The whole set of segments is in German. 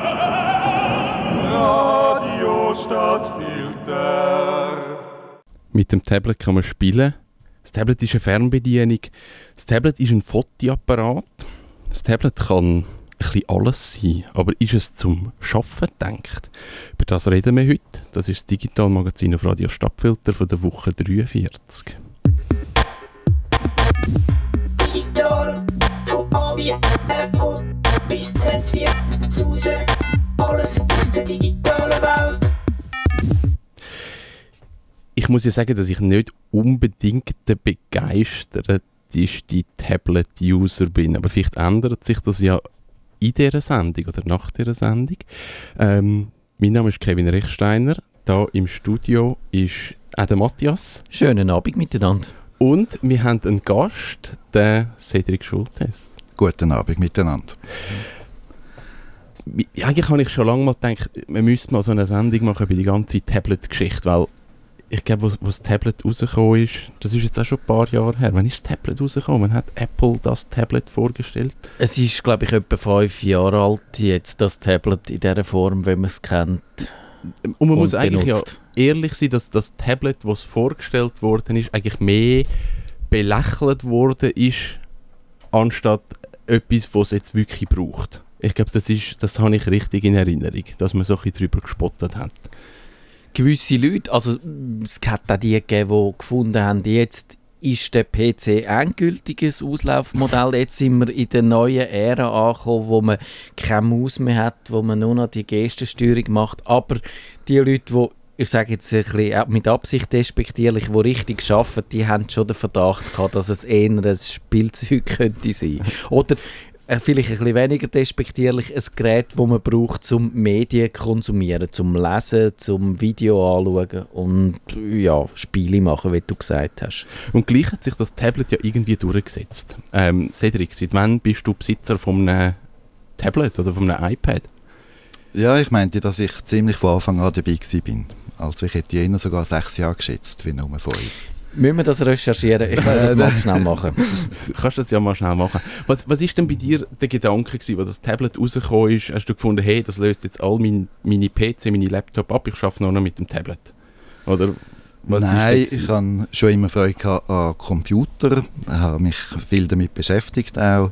Radio Stadtfilter. Mit dem Tablet kann man spielen. Das Tablet ist eine Fernbedienung. Das Tablet ist ein Fotoapparat. Das Tablet kann ein bisschen alles sein. Aber ist es zum Arbeiten gedacht? Über das reden wir heute. Das ist das Digitalmagazin auf Radio Stadtfilter von der Woche 43. Digital, von A wie Apple bis Z wie Suse. Alles aus der digitalen Welt. Ich muss ja sagen, dass ich nicht unbedingt der begeisterte Tablet-User bin. Aber vielleicht ändert sich das ja in dieser Sendung oder nach dieser Sendung. Mein Name ist Kevin Rechsteiner. Hier im Studio ist auch der Matthias. Schönen Abend miteinander. Und wir haben einen Gast, den Cedric Schultes. Guten Abend miteinander. Eigentlich habe ich schon lange mal gedacht, wir müssten mal so eine Sendung machen über die ganze Tablet-Geschichte, weil ich glaube, wo das Tablet rausgekommen ist, das ist jetzt auch schon ein paar Jahre her. Wann ist das Tablet rausgekommen? Wann hat Apple das Tablet vorgestellt? Es ist, glaube ich, etwa 5 Jahre alt jetzt, das Tablet in dieser Form, wie man es kennt. Und man muss eigentlich ja ehrlich sein, dass das Tablet, das vorgestellt worden ist, eigentlich mehr belächelt worden ist, anstatt etwas, was es jetzt wirklich braucht. Ich glaube, das habe ich richtig in Erinnerung, dass man so ein bisschen darüber gespottet hat. Gewisse Leute, also es hat auch die gegeben, die gefunden haben, jetzt ist der PC endgültiges Auslaufmodell, jetzt sind wir in der neuen Ära angekommen, wo man keine Maus mehr hat, wo man nur noch die Gestensteuerung macht, aber die Leute, die, ich sage jetzt ein bisschen mit Absicht despektierlich, die richtig arbeiten, die haben schon den Verdacht gehabt, dass es eher ein Spielzeug könnte sein. Oder vielleicht ein bisschen weniger despektierlich, ein Gerät, das man braucht, zum Medien konsumieren, zum Lesen, zum Video anschauen und ja, Spiele machen, wie du gesagt hast. Und gleich hat sich das Tablet ja irgendwie durchgesetzt. Cedric, seit wann bist du Besitzer von einem Tablet oder von einem iPad? Ja, ich meinte, dass ich ziemlich von Anfang an dabei war. Also ich hätte eher sogar 6 Jahre geschätzt, wie nur 5. Müssen wir das recherchieren? Ich kann das mal schnell machen. Du kannst das ja mal schnell machen. Was war denn bei dir der Gedanke gewesen, als das Tablet rausgekommen ist? Hast du gefunden, hey, das löst jetzt all meine PC, meine Laptop ab, ich arbeite nur noch mit dem Tablet? Oder was Nein, ist ich hatte schon immer Freude an Computer, habe mich viel damit beschäftigt auch.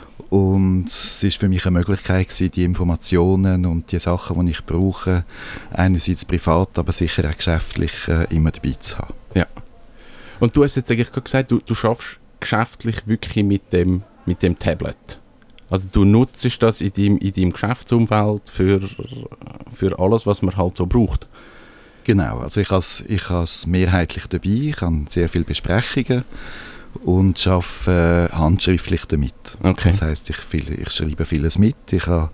Und es war für mich eine Möglichkeit gewesen, die Informationen und die Sachen, die ich brauche, einerseits privat, aber sicher auch geschäftlich immer dabei zu haben. Ja. Und du hast jetzt eigentlich gerade gesagt, du schaffst geschäftlich wirklich mit dem Tablet. Also du nutzt das in deinem Geschäftsumfeld für alles, was man halt so braucht. Genau, also ich habe es mehrheitlich dabei, ich habe sehr viele Besprechungen und arbeite handschriftlich damit. Okay. Das heisst, ich schreibe vieles mit, ich kann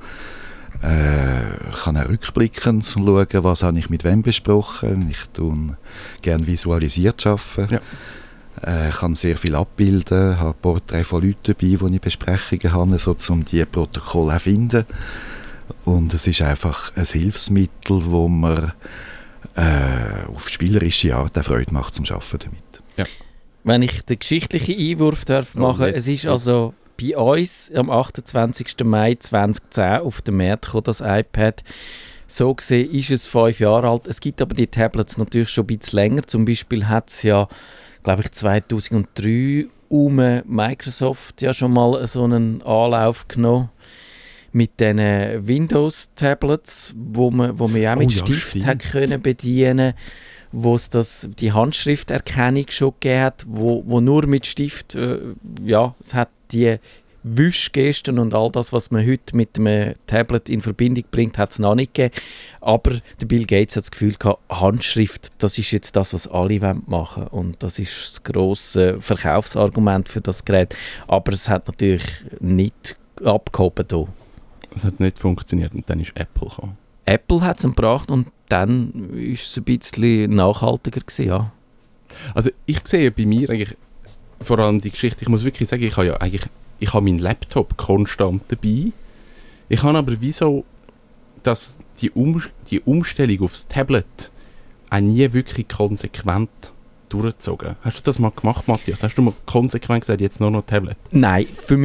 auch rückblickend schauen, was habe ich mit wem besprochen. Ich tue gerne visualisiert arbeiten. Ja. Kann sehr viel abbilden, habe Porträts von Leuten dabei, die ich Besprechungen habe, so um die Protokolle zu finden. Und es ist einfach ein Hilfsmittel, wo man auf spielerische Art auch Freude macht zum Arbeiten damit. Ja. Wenn ich den geschichtlichen Einwurf machen darf, es ist also bei uns am 28. Mai 2010 auf den Markt kam das iPad. So gesehen ist es 5 Jahre alt. Es gibt aber die Tablets natürlich schon ein bisschen länger. Zum Beispiel hat es ja, glaube ich, 2003 Microsoft ja schon mal so einen Anlauf genommen mit diesen Windows-Tablets, wo man ja auch mit Stift hat können bedienen, wo es die Handschrifterkennung schon gegeben hat, wo nur mit Stift, es hat die Wischgesten und all das, was man heute mit einem Tablet in Verbindung bringt, hat es noch nicht gegeben. Aber der Bill Gates hat das Gefühl gehabt, Handschrift, das ist jetzt das, was alle machen wollen. Und das ist das grosse Verkaufsargument für das Gerät. Aber es hat natürlich nicht abgehoben hier. Es hat nicht funktioniert und dann ist Apple gekommen. Apple hat es gebracht und dann war es ein bisschen nachhaltiger gewesen, ja. Also ich sehe bei mir eigentlich vor allem die Geschichte, ich muss wirklich sagen, ich habe meinen Laptop konstant dabei. Ich habe aber wieso, dass die Umstellung aufs Tablet auch nie wirklich konsequent durchgezogen. Hast du das mal gemacht, Matthias? Hast du mal konsequent gesagt, jetzt nur noch Tablet? Nein, für mich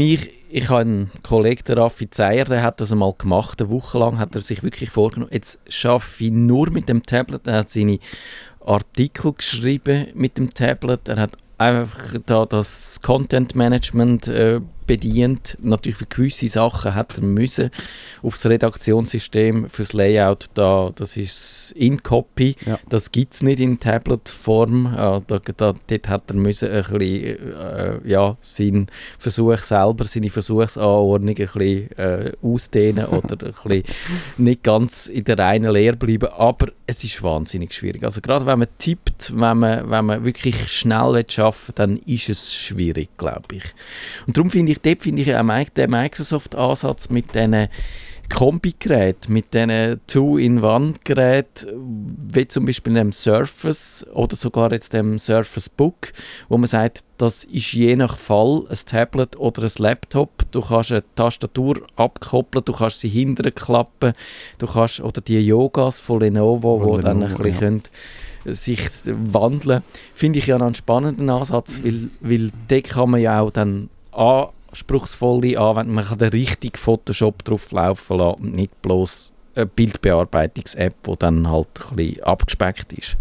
ich habe einen Kollegen, der Raffi Zeyer, der hat das einmal gemacht, eine Woche lang hat er sich wirklich vorgenommen, jetzt arbeite ich nur mit dem Tablet. Er hat seine Artikel geschrieben mit dem Tablet, er hat einfach da das Content Management bedient. Natürlich für gewisse Sachen hat er müssen auf das Redaktionssystem, fürs Layout, das ist InCopy, das gibt es nicht in Tablet-Form. Dort hat er müssen ein bisschen, seinen Versuch selber, seine Versuchsanordnung ein bisschen ausdehnen oder ein bisschen nicht ganz in der reinen Lehre bleiben, aber es ist wahnsinnig schwierig. Also gerade wenn man tippt, wenn man wirklich schnell arbeiten will, dann ist es schwierig, glaube ich. Und darum finde ich auch den Microsoft-Ansatz mit diesen Kombi-Geräten, mit diesen Two-in-One-Geräten, wie zum Beispiel dem Surface oder sogar jetzt dem Surface Book, wo man sagt, das ist je nach Fall ein Tablet oder ein Laptop. Du kannst eine Tastatur abkoppeln, du kannst sie hinterher klappen, du kannst, oder die Yogas von Lenovo, die dann ein bisschen sich wandeln, finde ich ja einen spannenden Ansatz, weil da kann man ja auch dann anspruchsvolle Anwendungen, man kann den richtigen Photoshop drauf laufen lassen und nicht bloß eine Bildbearbeitungs-App, die dann halt ein bisschen abgespeckt ist.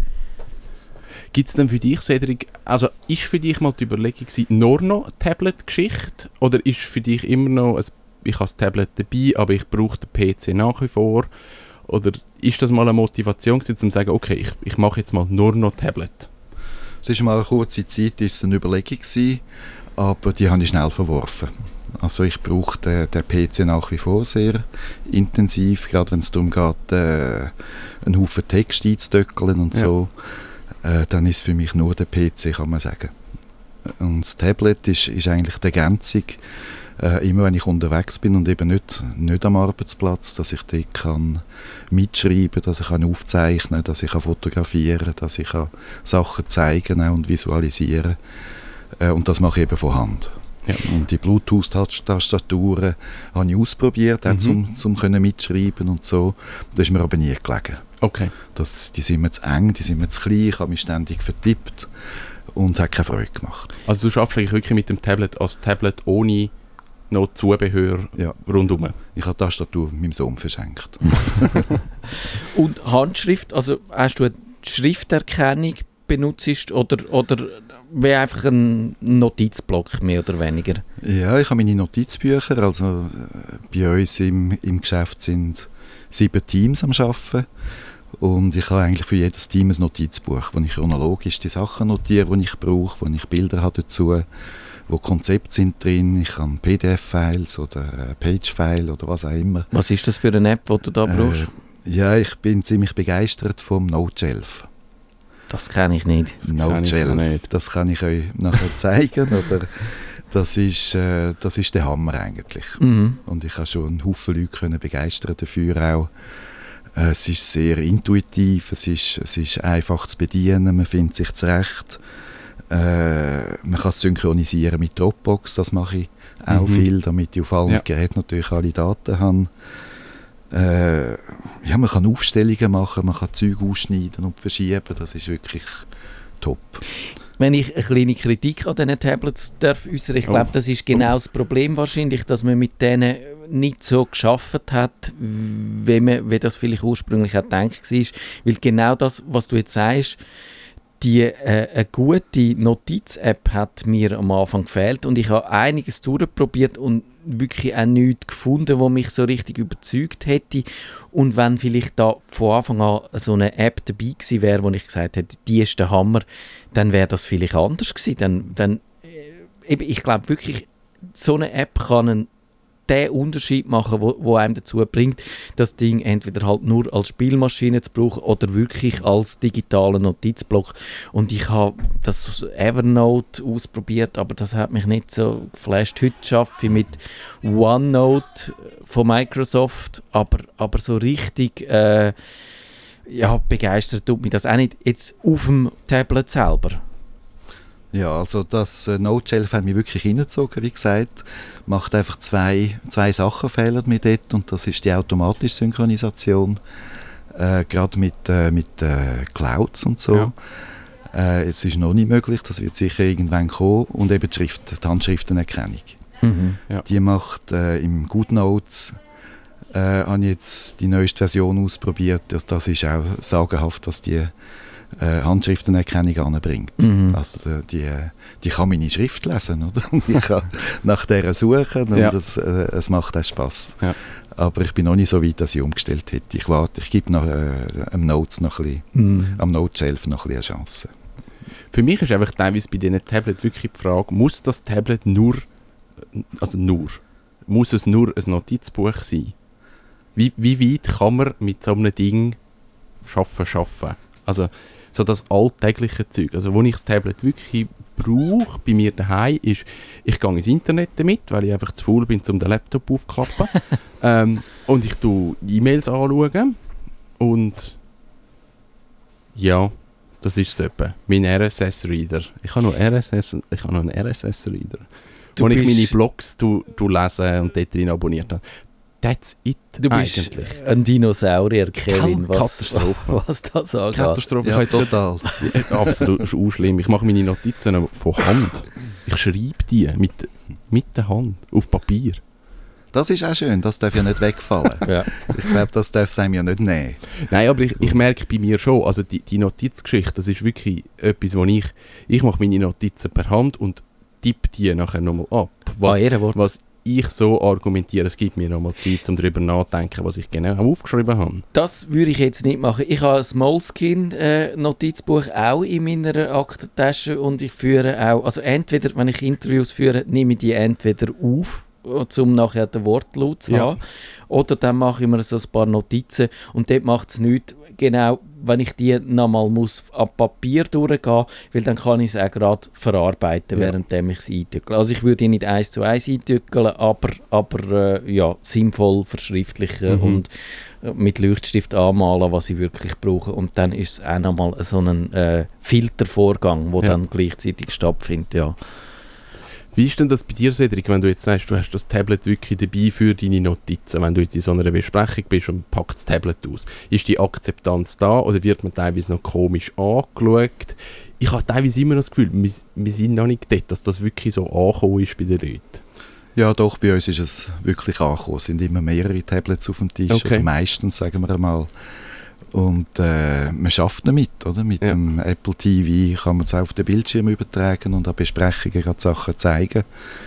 Gibt es denn für dich, Cedric, also ist für dich mal die Überlegung gewesen, nur noch eine Tablet-Geschichte oder ist für dich immer noch, ich habe das Tablet dabei, aber ich brauche den PC nach wie vor? Oder ist das mal eine Motivation gewesen, um zu sagen, okay, ich mache jetzt mal nur noch Tablet? Es war mal eine kurze Zeit, ist es eine Überlegung gewesen, aber die habe ich schnell verworfen. Also ich brauche den PC nach wie vor sehr intensiv, gerade wenn es darum geht, einen Haufen Text einzudöckeln und so. Dann ist für mich nur der PC, kann man sagen. Und das Tablet ist eigentlich die Ergänzung, immer wenn ich unterwegs bin und eben nicht am Arbeitsplatz, dass ich dort kann mitschreiben, dass ich kann aufzeichnen, dass ich kann fotografieren, dass ich kann Sachen zeigen und visualisieren. Und das mache ich eben von Hand. Ja. Und die Bluetooth-Tastaturen habe ich ausprobiert, auch zum können mitschreiben und so. Das ist mir aber nie gelegen. Okay. Die sind mir zu eng, die sind mir zu klein, ich habe mich ständig vertippt und es hat keine Freude gemacht. Also du arbeitest eigentlich wirklich mit dem Tablet als Tablet ohne noch Zubehör rundum? Ich habe die Tastatur meinem Sohn verschenkt. Und Handschrift, also hast du eine Schrifterkennung benutzt oder wie einfach ein Notizblock mehr oder weniger? Ja, ich habe meine Notizbücher, also bei uns im Geschäft sind 7 Teams am Arbeiten und ich habe eigentlich für jedes Team ein Notizbuch, wo ich chronologisch die Sachen notiere, die ich brauche, wo ich Bilder habe dazu, wo Konzepte sind drin, ich habe PDF-Files oder Page-File oder was auch immer. Was ist das für eine App, die du da brauchst? Ja, ich bin ziemlich begeistert vom Noteshelf. Das kenne ich nicht. Noteshelf, das kann ich euch nachher zeigen. Oder das ist der Hammer eigentlich. Mhm. Und ich habe schon einen Haufen Leute begeistern dafür auch. Es ist sehr intuitiv, es ist einfach zu bedienen, man findet sich zurecht. Man kann es synchronisieren mit Dropbox, das mache ich auch viel, damit ich auf allen Geräten natürlich alle Daten habe. Man kann Aufstellungen machen, man kann Zeug ausschneiden und verschieben, das ist wirklich top. Wenn ich eine kleine Kritik an diesen Tablets darf äußern, ich glaube, das ist genau das Problem wahrscheinlich, dass man mit denen nicht so geschafft hat, wie das vielleicht ursprünglich auch gedacht war. Weil genau das, was du jetzt sagst, eine gute Notiz-App hat mir am Anfang gefehlt und ich habe einiges durchprobiert und wirklich auch nichts gefunden, was mich so richtig überzeugt hätte. Und wenn vielleicht da von Anfang an so eine App dabei gewesen wäre, wo ich gesagt hätte, die ist der Hammer, dann wäre das vielleicht anders gewesen. Ich glaube wirklich, so eine App kann den Unterschied machen, wo einem dazu bringt, das Ding entweder halt nur als Spielmaschine zu brauchen oder wirklich als digitalen Notizblock. Und ich habe das Evernote ausprobiert, aber das hat mich nicht so geflasht. Heute arbeite ich mit OneNote von Microsoft, aber so richtig begeistert tut mich das auch nicht jetzt auf dem Tablet selber. Ja, also das Noteshelf hat mich wirklich hineingezogen, wie gesagt. Macht einfach zwei Sachen fehlen mir dort und das ist die automatische Synchronisation, gerade mit Clouds und so. Ja. Es ist noch nicht möglich, das wird sicher irgendwann kommen und eben die Handschriftenerkennung. Ja. Die macht im GoodNotes, habe ich jetzt die neueste Version ausprobiert. Das ist auch sagenhaft, was die Handschriftenerkennung anbringt. Also die kann meine Schrift lesen, oder? Und ich kann nach der suchen und es macht auch Spass. Ja. Aber ich bin noch nicht so weit, dass ich umgestellt hätte. Ich gebe noch am Notes noch ein bisschen, am Note-Shelf noch ein bisschen eine Chance. Für mich ist einfach teilweise bei diesen Tablet wirklich die Frage, muss das Tablet muss es nur ein Notizbuch sein? Wie weit kann man mit so einem Ding arbeiten? Also so das alltägliche Zeug. Also wo ich das Tablet wirklich brauche bei mir daheim ist, ich gehe ins Internet damit, weil ich einfach zu faul bin, um den Laptop aufzuklappen. Und ich schaue E-Mails anschauen und ja, das ist es etwa. Mein RSS-Reader. Ich habe noch einen RSS-Reader. Wo ich meine Blogs lese und dort drin abonniert habe. That's it eigentlich. Du bist ein Dinosaurier, Kevin, Katastrophe. Was das angeht. Katastrophe. Ja, total. Absolut, das ist auch schlimm. Ich mache meine Notizen von Hand. Ich schreibe die mit der Hand auf Papier. Das ist auch schön, das darf ja nicht wegfallen. Ja. Ich glaube, das darf es einem ja nicht nehmen. Nein, aber ich merke bei mir schon, also die Notizgeschichte, das ist wirklich etwas, wo ich mache meine Notizen per Hand und tippe die nachher nochmal ab. Was ich so argumentiere, es gibt mir nochmal Zeit, um darüber nachzudenken, was ich genau aufgeschrieben habe. Das würde ich jetzt nicht machen. Ich habe ein Moleskine-Notizbuch auch in meiner Aktentasche und ich führe auch, also entweder, wenn ich Interviews führe, nehme ich die entweder auf, um nachher den Wortlaut zu haben, oder dann mache ich mir so ein paar Notizen und dort macht es nichts, genau, wenn ich die nochmal am Papier durchgehen, weil dann kann ich es auch gerade verarbeiten, während ich es eintügle. Also ich würde die nicht 1:1 eintügeln, aber sinnvoll verschriftlichen und mit Leuchtstift anmalen, was ich wirklich brauche. Und dann ist es auch nochmal so ein Filtervorgang, der dann gleichzeitig stattfindet, ja. Wie ist denn das bei dir, Cedric, wenn du jetzt sagst, du hast das Tablet wirklich dabei für deine Notizen, wenn du jetzt in so einer Besprechung bist und packst das Tablet aus? Ist die Akzeptanz da oder wird man teilweise noch komisch angeschaut? Ich habe teilweise immer das Gefühl, wir sind noch nicht dort, dass das wirklich so angekommen ist bei den Leuten. Ja, doch, bei uns ist es wirklich angekommen. Es sind immer mehrere Tablets auf dem Tisch, oder meistens, sagen wir einmal. Und man schafft damit, oder? Mit dem Apple TV kann man es auf den Bildschirm übertragen und an Besprechungen gerade Sachen zeigen.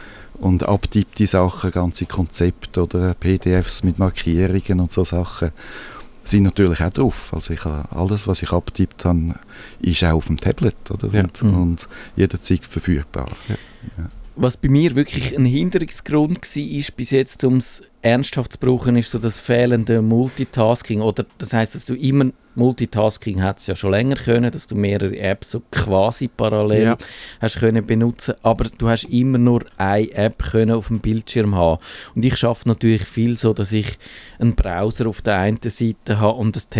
Und abtippte Sachen, ganze Konzepte oder PDFs mit Markierungen und so Sachen sind natürlich auch drauf. Also alles, was ich abtippt habe, ist auch auf dem Tablet, oder? Ja. Und jederzeit verfügbar. Ja. Ja. Was bei mir wirklich ein Hinderungsgrund war, bis jetzt, um es ernsthaft zu brauchen, ist so das fehlende Multitasking. Oder das heisst, dass du immer Multitasking hättest ja schon länger können, dass du mehrere Apps so quasi parallel hast können benutzen, aber du hast immer nur eine App können auf dem Bildschirm haben. Und ich schaffe natürlich viel so, dass ich einen Browser auf der einen Seite habe und das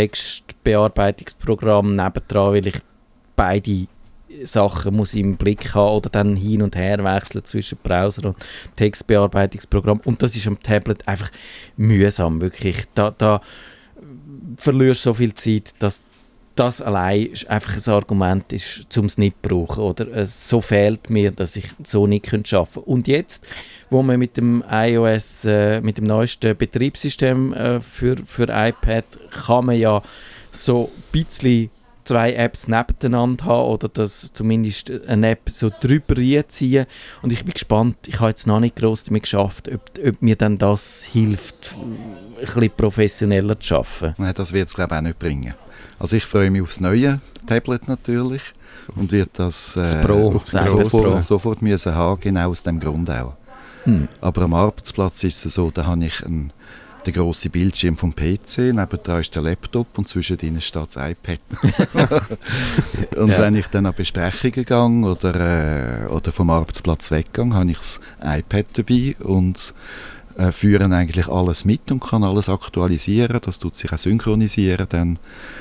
Textbearbeitungsprogramm nebendran, weil ich beide Sachen muss ich im Blick haben oder dann hin und her wechseln zwischen Browser und Textbearbeitungsprogramm. Und das ist am Tablet einfach mühsam, wirklich. Da verlierst du so viel Zeit, dass das allein einfach ein Argument ist, um es nicht zu brauchen. Oder so fehlt mir, dass ich so nicht arbeiten könnte. Und jetzt, wo man mit dem iOS, mit dem neuesten Betriebssystem für iPad, kann man ja so ein bisschen 2 Apps nebeneinander haben oder dass zumindest eine App so drüber reinziehen. Und ich bin gespannt, ich habe jetzt noch nicht gross damit geschafft, ob mir dann das hilft, ein bisschen professioneller zu arbeiten. Nein, das wird es glaube ich auch nicht bringen. Also ich freue mich aufs neue Tablet natürlich und wird das Pro, sofort müssen haben, genau aus dem Grund auch. Aber am Arbeitsplatz ist es so, da habe ich den grossen Bildschirm vom PC, nebendran ist der Laptop und zwischen ihnen steht das iPad. Und wenn ich dann an Besprechungen gehe oder vom Arbeitsplatz weggehe, habe ich das iPad dabei und führe eigentlich alles mit und kann alles aktualisieren. Das tut sich auch synchronisieren. Dann,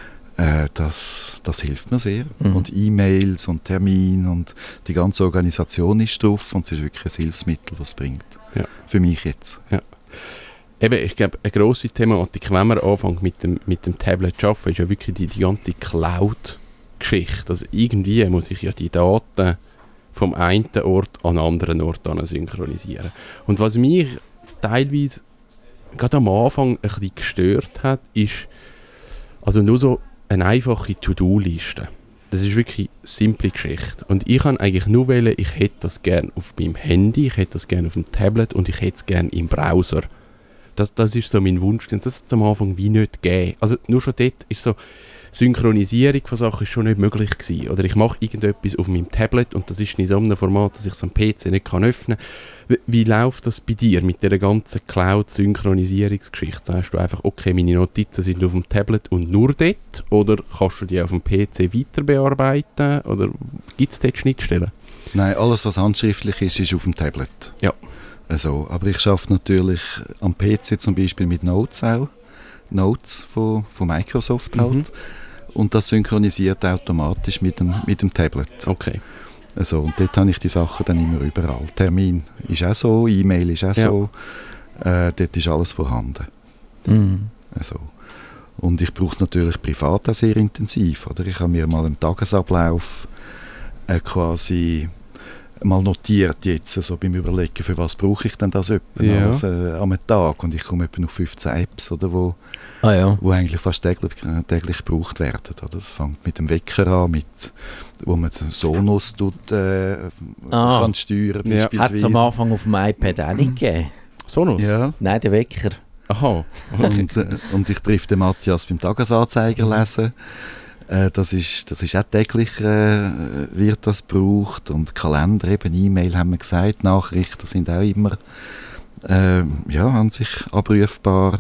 das hilft mir sehr. Und E-Mails und Termine und die ganze Organisation ist drauf und es ist wirklich ein Hilfsmittel, das es bringt. Ja. Für mich jetzt. Ja. Eben, ich glaube, eine grosse Thematik, wenn man anfängt mit dem Tablet zu arbeiten, ist ja wirklich die ganze Cloud-Geschichte. Also irgendwie muss ich ja die Daten vom einen Ort an einen anderen Ort synchronisieren. Und was mich teilweise gerade am Anfang ein bisschen gestört hat, ist also nur so eine einfache To-Do-Liste. Das ist wirklich eine simple Geschichte. Und ich kann eigentlich nur wählen, ich hätte das gerne auf meinem Handy, ich hätte das gerne auf dem Tablet und ich hätte es gerne im Browser. Das ist so mein Wunsch. Und das hat es am Anfang wie nicht gegeben. Also nur schon dort ist so, Synchronisierung von Sachen ist schon nicht möglich gewesen. Oder ich mache irgendetwas auf meinem Tablet und das ist in so einem Format, dass ich es am PC nicht öffnen kann. Wie läuft das bei dir mit dieser ganzen Cloud-Synchronisierungsgeschichte? Sagst du einfach, okay, meine Notizen sind auf dem Tablet und nur dort? Oder kannst du die auf dem PC weiter bearbeiten? Oder gibt es dort Schnittstellen? Nein, alles was handschriftlich ist auf dem Tablet. Ja. Also, aber ich arbeite natürlich am PC zum Beispiel mit Notes auch. Notes von Microsoft halt. Und das synchronisiert automatisch mit dem Tablet. Okay. Also, und dort habe ich die Sachen dann immer überall. Termin ist auch so, E-Mail ist auch so. Dort ist alles vorhanden. Also. Und ich brauche es natürlich privat auch sehr intensiv. Oder? Ich habe mir mal einen Tagesablauf quasi mal notiert jetzt, also beim Überlegen, für was brauche ich denn das alles, am Tag. Und ich komme etwa auf 15 Apps, oder, wo eigentlich fast täglich gebraucht werden. Oder? Das fängt mit dem Wecker an, wo man den Sonos kann steuern beispielsweise. Hat es am Anfang auf dem iPad auch nicht gegeben? Sonos? Ja. Nein, der Wecker. Aha. Und ich treffe den Matthias beim Tagesanzeiger lesen. Das ist auch täglich wird das gebraucht. Und Kalender, eben E-Mail haben wir gesagt, Nachrichten sind auch immer an sich abrufbar.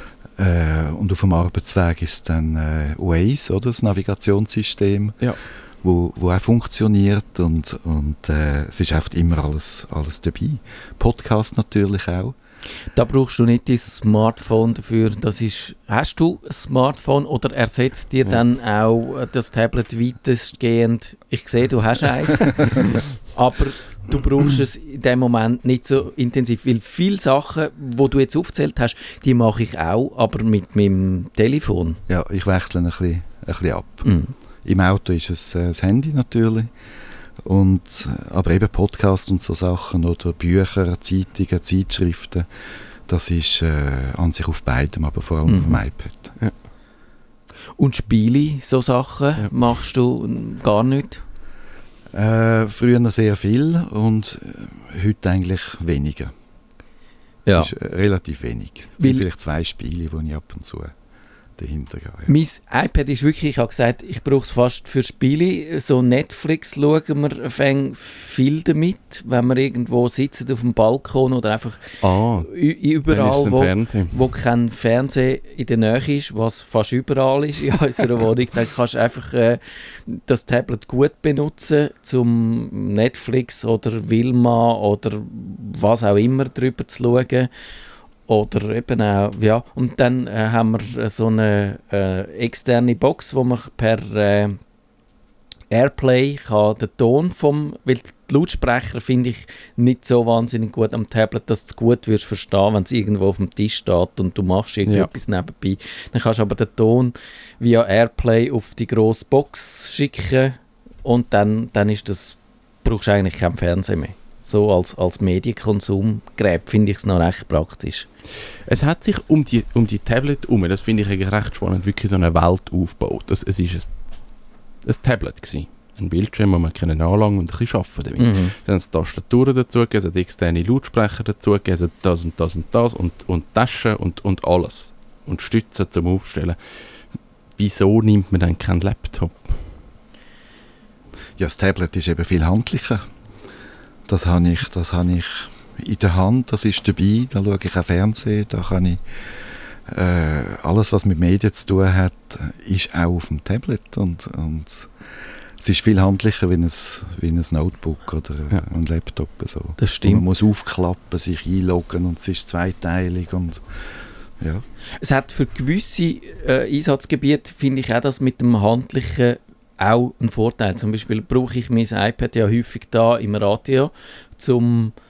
Und auf dem Arbeitsweg ist dann Waze, oder, das Navigationssystem, wo auch funktioniert. Und es ist einfach immer alles dabei. Podcast natürlich auch. Da brauchst du nicht dein Smartphone dafür. Hast du ein Smartphone oder ersetzt dir dann auch das Tablet weitestgehend? Ich sehe, du hast eins, aber du brauchst es in dem Moment nicht so intensiv, weil viele Sachen, die du jetzt aufgezählt hast, die mache ich auch, aber mit meinem Telefon. Ja, ich wechsle ein bisschen ab. Im Auto ist es das Handy natürlich. Aber eben Podcasts und so Sachen oder Bücher, Zeitungen, Zeitschriften, das ist an sich auf beidem, aber vor allem auf dem iPad. Ja. Und Spiele, so Sachen, machst du gar nicht? Früher sehr viel und heute eigentlich weniger. Ja. Es ist relativ wenig. Es sind vielleicht 2 Spiele, die ich ab und zu dahinter gehe. Ja. Mein iPad ist wirklich, ich habe gesagt, ich brauche es fast für Spiele. So Netflix schauen wir viel damit, wenn wir irgendwo sitzen auf dem Balkon oder einfach überall, wo kein Fernseher in der Nähe ist, was fast überall ist in unserer Wohnung. Dann kannst du einfach das Tablet gut benutzen, um Netflix oder Wilma oder was auch immer drüber zu schauen. Oder eben auch, ja. Und dann haben wir so eine externe Box, wo man per Airplay kann den Ton weil die Lautsprecher finde ich nicht so wahnsinnig gut am Tablet, dass du es gut wirst verstehen, wenn es irgendwo auf dem Tisch steht und du machst irgendetwas nebenbei. Dann kannst du aber den Ton via Airplay auf die grosse Box schicken und dann brauchst du eigentlich keinen Fernseher mehr. So als Medienkonsumgerät finde ich es noch recht praktisch. Es hat sich um die Tablet herum, das finde ich eigentlich recht spannend, wirklich so eine Welt aufgebaut. Es war ein Tablet gewesen. Ein Bildschirm, wo man anlangen und ein bisschen arbeiten damit. Dann hat es Tastaturen dazugegeben, es hat externe Lautsprecher dazugegeben, es hat das und das und das und Taschen und alles. Und Stützen zum Aufstellen. Wieso nimmt man dann keinen Laptop? Ja, das Tablet ist eben viel handlicher. Das habe ich in der Hand, das ist dabei, da schaue ich auch Fernsehen, da kann ich alles, was mit Medien zu tun hat, ist auch auf dem Tablet und es ist viel handlicher wie ein Notebook oder ein Laptop. So. Das stimmt. Und man muss aufklappen, sich einloggen und es ist zweiteilig und ja. Es hat für gewisse Einsatzgebiete, finde ich auch das mit dem handlichen auch einen Vorteil. Zum Beispiel brauche ich mein iPad ja häufig da im Radio, um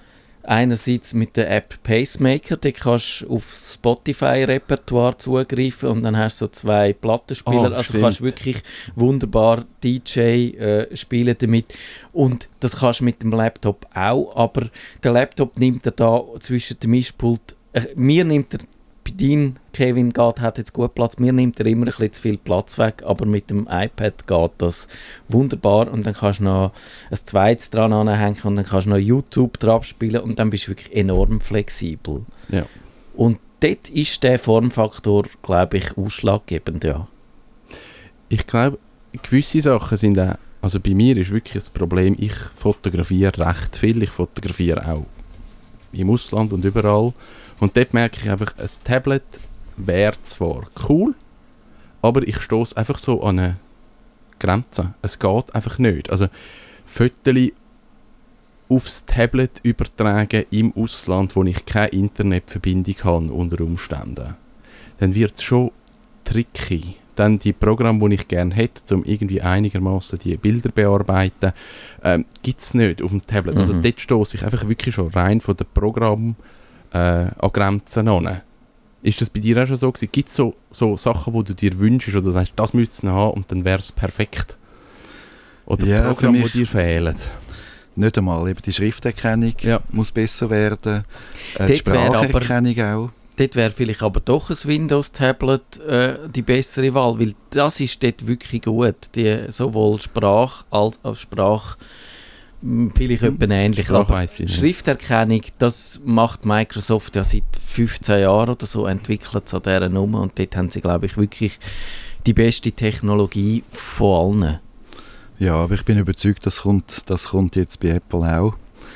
Einerseits mit der App Pacemaker, da kannst du auf Spotify-Repertoire zugreifen und dann hast du so 2 Plattenspieler, also stimmt. kannst wirklich wunderbar DJ spielen damit und das kannst du mit dem Laptop auch, aber der Laptop nimmt er da zwischen dem Mischpult, mir nimmt er bei dir, Kevin, hat jetzt gut Platz, mir nimmt er immer ein bisschen zu viel Platz weg, aber mit dem iPad geht das wunderbar und dann kannst du noch ein zweites dran anhängen und dann kannst du noch YouTube drauf spielen und dann bist du wirklich enorm flexibel. Ja. Und dort ist der Formfaktor, glaube ich, ausschlaggebend, ja. Ich glaube, gewisse Sachen sind auch, also bei mir ist wirklich das Problem, ich fotografiere recht viel, ich fotografiere auch im Ausland und überall. Und dort merke ich einfach, ein Tablet wäre zwar cool, aber ich stoße einfach so an eine Grenze. Es geht einfach nicht. Also Fotos aufs Tablet übertragen im Ausland, wo ich keine Internetverbindung habe unter Umständen, dann wird es schon tricky. Dann die Programme, die ich gerne hätte, um irgendwie einigermaßen die Bilder bearbeiten, gibt es nicht auf dem Tablet. Also dort stoße ich einfach wirklich schon rein von dem Programm an Grenzen an. Ist das bei dir auch schon so gewesen? Gibt es so Sachen, die du dir wünschst oder sagst, das müsstest du noch haben und dann wäre es perfekt? Oder Ja, Programme, die dir fehlen? Nicht einmal, eben die Schrifterkennung muss besser werden, die Dort wäre Spracherkennung auch. Dort wäre vielleicht aber doch ein Windows-Tablet die bessere Wahl, weil das ist dort wirklich gut. Sowohl Sprache als auch Sprache vielleicht etwas ähnlich. Sprache Aber weiss ich nicht. Schrifterkennung, das macht Microsoft ja seit 15 Jahren oder so, entwickelt es an dieser Nummer und dort haben sie, glaube ich, wirklich die beste Technologie von allen. Ja, aber ich bin überzeugt, das kommt jetzt bei Apple auch.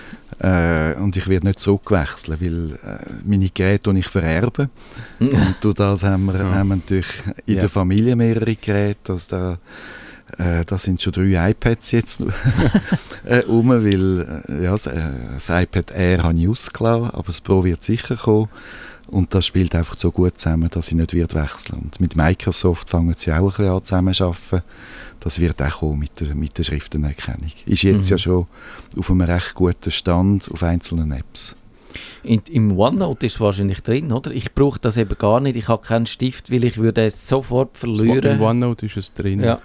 Und ich werde nicht zurückwechseln, weil meine Geräte ich vererbe. Und durch das haben wir natürlich in der Familie mehrere Geräte. Also da sind schon 3 iPads jetzt weil das iPad Air habe ich ausgelassen, aber das Pro wird sicher kommen. Und das spielt einfach so gut zusammen, dass ich nicht werde wechseln. Und mit Microsoft fangen sie auch ein bisschen an zusammenzuarbeiten. Das wird auch kommen mit der Schriftenerkennung. Ist jetzt ja schon auf einem recht guten Stand auf einzelnen Apps. Im OneNote ist es wahrscheinlich drin, oder? Ich brauche das eben gar nicht. Ich habe keinen Stift, weil ich würde es sofort verlieren. Im OneNote ist es drin. Ja.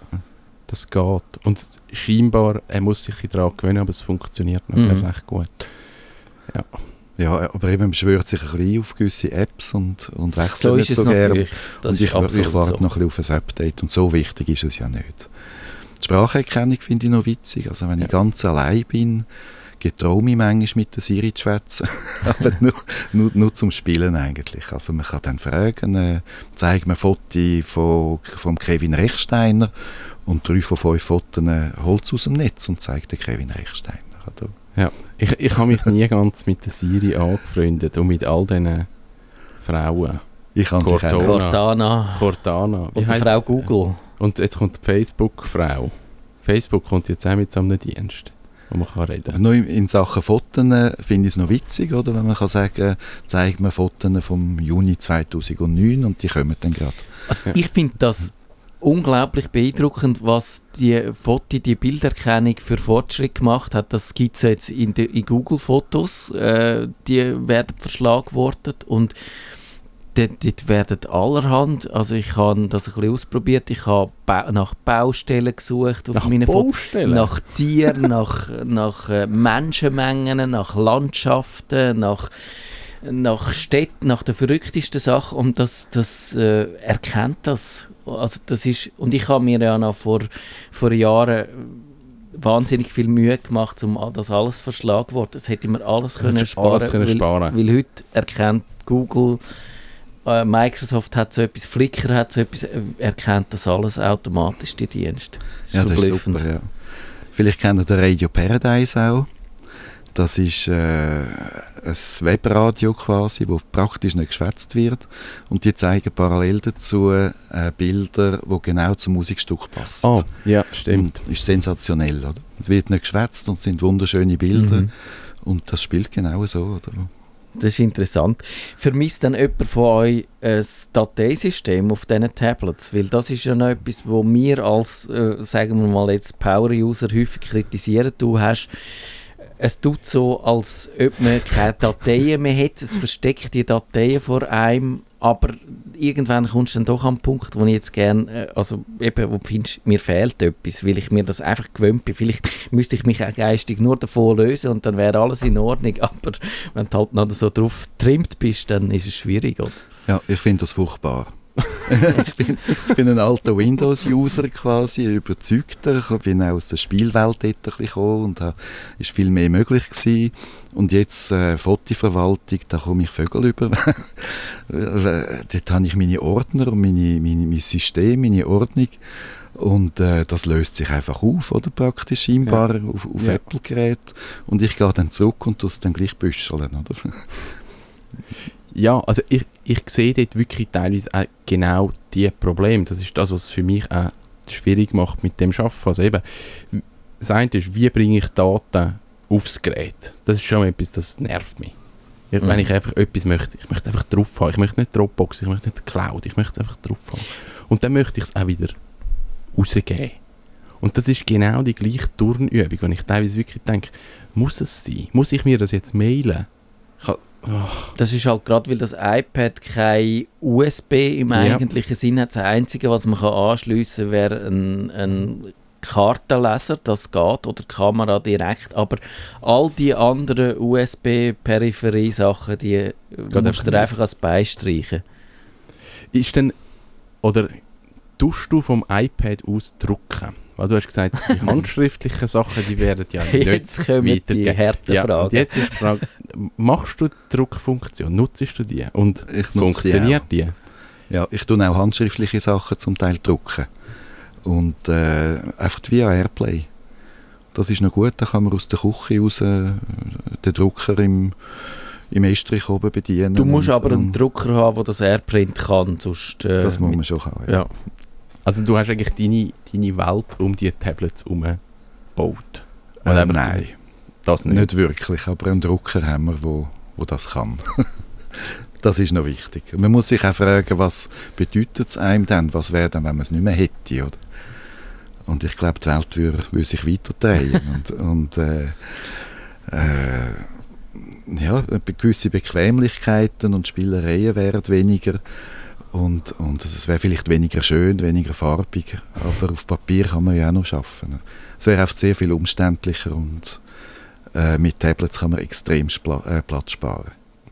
Das geht. Und scheinbar, er muss sich daran gewöhnen, aber es funktioniert noch recht gut. Ja. Ja, aber eben, man schwört sich ein bisschen auf gewisse Apps und wechselt So nicht ist so es gerne. natürlich. Das Und ich ist absolut warte so. noch ein bisschen auf ein Update und so wichtig ist es ja nicht. Die Spracherkennung finde ich noch witzig. Also wenn ich ganz allein bin, getraue mich manchmal mit der Siri zu schwätzen. Aber nur zum Spielen eigentlich. Also man kann dann fragen, zeig mir ein Foto von Kevin Rechsteiner und 3 von 5 Fotos holt es aus dem Netz und zeigt den Kevin Rechsteiner. Oder? Ja. Ich habe mich nie ganz mit der Siri angefreundet und mit all diesen Frauen. Ich kann sich auch. Cortana Cortana. und die Frau Google. Und jetzt kommt die Facebook-Frau. Facebook kommt jetzt auch mit so einem Dienst, wo man kann reden kann. Nur in Sachen Fotos finde ich es noch witzig, oder? Wenn man kann sagen, zeig mir Fotos vom Juni 2009 und die kommen dann gerade. Also ich finde das unglaublich beeindruckend, was die Bilderkennung für Fortschritt gemacht hat. Das gibt es jetzt in Google-Fotos, die werden verschlagwortet und dort werden allerhand, also ich habe das ein bisschen ausprobiert, ich habe nach Baustellen gesucht auf meinen Baustellen? nach Tieren, nach Menschenmengen, nach Landschaften, nach Städten, nach den verrücktesten Sachen und das erkennt das. Also das ist, und ich habe mir ja noch vor Jahren wahnsinnig viel Mühe gemacht, um das alles verschlagworten. Das hätte man alles können sparen, weil heute erkennt Google, Microsoft hat so etwas, Flickr hat so etwas, erkennt das alles automatisch, die Dienste. Das ist super, ja. Vielleicht kennt ihr Radio Paradise auch. Das ist ein Webradio quasi, wo praktisch nicht geschwätzt wird. Und die zeigen parallel dazu Bilder, die genau zum Musikstück passen. Oh, ja, stimmt. Und ist sensationell, oder? Es wird nicht geschwätzt und es sind wunderschöne Bilder. Und das spielt genau so, oder? Das ist interessant. Vermisst dann jemand von euch ein Dateisystem auf diesen Tablets? Weil das ist ja noch etwas, wo wir als, sagen wir mal jetzt Power-User häufig kritisieren. Du hast es tut so, als ob man keine Dateien mehr hat. Es versteckt die Dateien vor einem, aber irgendwann kommst du dann doch an den Punkt, wo ich jetzt gerne, also eben, wo du findest, mir fehlt etwas, weil ich mir das einfach gewöhnt bin. Vielleicht müsste ich mich auch geistig nur davon lösen und dann wäre alles in Ordnung, aber wenn du halt noch so drauf getrimmt bist, dann ist es schwierig, oder? Ja, ich finde das furchtbar. ich bin ein alter Windows-User quasi, überzeugter. Ich bin auch aus der Spielwelt dort ein bisschen gekommen und da ist viel mehr möglich gewesen. Und jetzt Fotoverwaltung, da komme ich Vögel über. Dort habe ich meine Ordner und mein System, meine Ordnung. Und das löst sich einfach auf, oder praktisch scheinbar auf Apple-Geräten. Und ich gehe dann zurück und tue es dann gleich büscheln, oder? Ja, also ich sehe dort wirklich teilweise auch genau diese Probleme. Das ist das, was es für mich auch schwierig macht mit dem Arbeiten. Also eben, das eine ist, wie bringe ich Daten aufs Gerät? Das ist schon etwas, das nervt mich. Wenn ich einfach etwas möchte, ich möchte einfach drauf haben. Ich möchte nicht Dropbox, ich möchte nicht Cloud, ich möchte es einfach drauf haben. Und dann möchte ich es auch wieder rausgeben. Und das ist genau die gleiche Turnübung, wenn ich teilweise wirklich denke, muss es sein? Muss ich mir das jetzt mailen? Das ist halt gerade, weil das iPad kein USB im eigentlichen Sinn hat. Das Einzige, was man anschliessen kann, wäre ein Kartenleser, das geht, oder Kamera direkt. Aber all die anderen USB-Peripherie-Sachen, die musst du einfach als beistreichen. Ist denn, oder tust du vom iPad aus drucken? Weil du hast gesagt, die handschriftlichen Sachen, die werden ja nicht jetzt kommen die harten Fragen. Und jetzt ist die Frage, machst du die Druckfunktion, nutzt du die und funktioniert die? Ja, ich tue auch handschriftliche Sachen zum Teil drucken. Und einfach via Airplay. Das ist noch gut, da kann man aus der Küche raus den Drucker im Estrich oben bedienen. Du musst aber einen Drucker haben, der das Airprint kann, sonst... das muss man schon haben, ja. Also du hast eigentlich deine Welt um die Tablets herum gebaut? Nein, das nicht wirklich, aber einen Drucker haben wir, wo das kann. Das ist noch wichtig. Man muss sich auch fragen, was bedeutet es einem dann, was wäre dann, wenn man es nicht mehr hätte, oder? Und ich glaube, die Welt würde sich weiter drehen. und gewisse Bequemlichkeiten und Spielereien wären weniger. Und es wäre vielleicht weniger schön, weniger farbig, aber auf Papier kann man ja auch noch arbeiten. Es wäre oft sehr viel umständlicher und mit Tablets kann man extrem Platz sparen.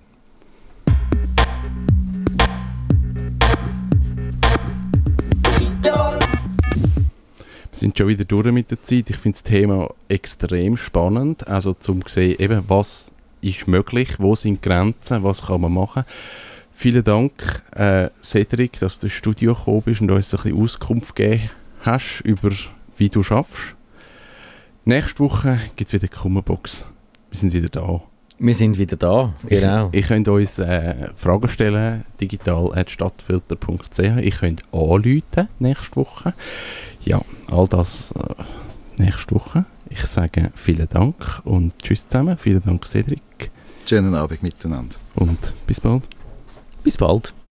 Wir sind schon wieder durch mit der Zeit. Ich finde das Thema extrem spannend. Also zum sehen, eben, was ist möglich, wo sind Grenzen, was kann man machen. Vielen Dank, Cedric, dass du ins Studio gekommen bist und uns ein bisschen Auskunft gegeben hast über wie du schaffst. Nächste Woche gibt es wieder die Kummerbox. Wir sind wieder da. Wir sind wieder da, genau. Ihr könnt uns Fragen stellen, digital@stadtfilter.ch. Ihr könnt anrufen nächste Woche. Ja, all das nächste Woche. Ich sage vielen Dank und tschüss zusammen. Vielen Dank, Cedric. Schönen Abend miteinander. Und bis bald. Bis bald.